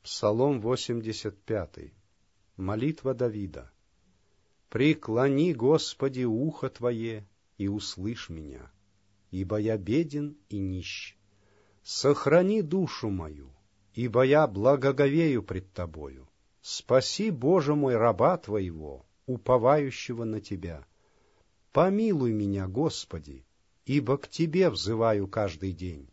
Псалом 85. Молитва Давида. «Преклони, Господи, ухо Твое, и услышь меня, ибо я беден и нищ. Сохрани душу мою, ибо я благоговею пред Тобою. Спаси, Боже мой, раба Твоего, уповающего на Тебя. Помилуй меня, Господи, ибо к Тебе взываю каждый день.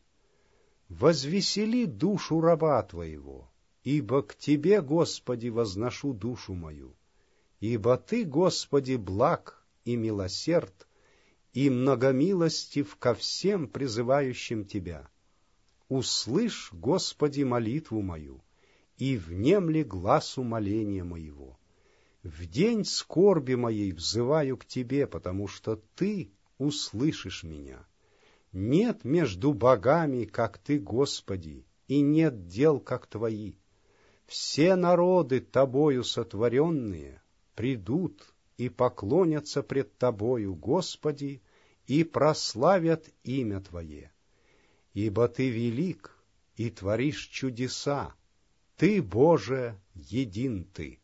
Возвесели душу раба Твоего, ибо к Тебе, Господи, возношу душу мою. Ибо Ты, Господи, благ и милосерд, и многомилостив ко всем призывающим Тебя. Услышь, Господи, молитву мою, и внемли гласу моления моего. В день скорби моей взываю к Тебе, потому что Ты услышишь меня. Нет между богами, как Ты, Господи, и нет дел, как Твои. Все народы Тобою сотворенные придут и поклонятся пред Тобою, Господи, и прославят имя Твое. Ибо Ты велик и творишь чудеса, Ты, Боже, един Ты.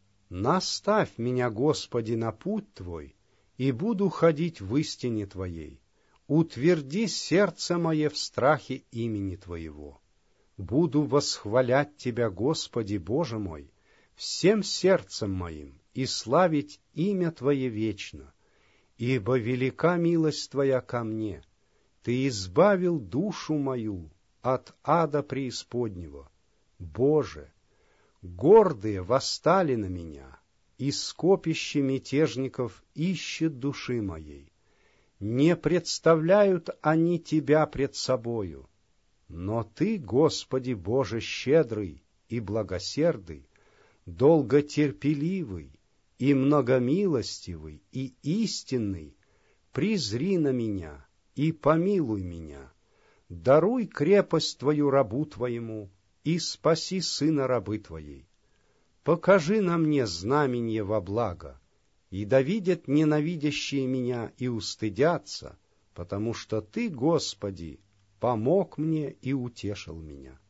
Наставь меня, Господи, на путь Твой, и буду ходить в истине Твоей. Утверди сердце мое в страхе имени Твоего. Буду восхвалять Тебя, Господи, Боже мой, всем сердцем моим, и славить имя Твое вечно. Ибо велика милость Твоя ко мне. Ты избавил душу мою от ада преисподнего. Боже, гордые восстали на меня, и скопище мятежников ищет души моей. Не представляют они Тебя пред собою. Но Ты, Господи Боже, щедрый и благосердый, долготерпеливый и многомилостивый и истинный, призри на меня и помилуй меня. Даруй крепость Твою рабу Твоему и спаси сына рабы Твоей. Покажи на мне знаменье во благо, и да видят ненавидящие меня и устыдятся, потому что Ты, Господи, помог мне и утешил меня.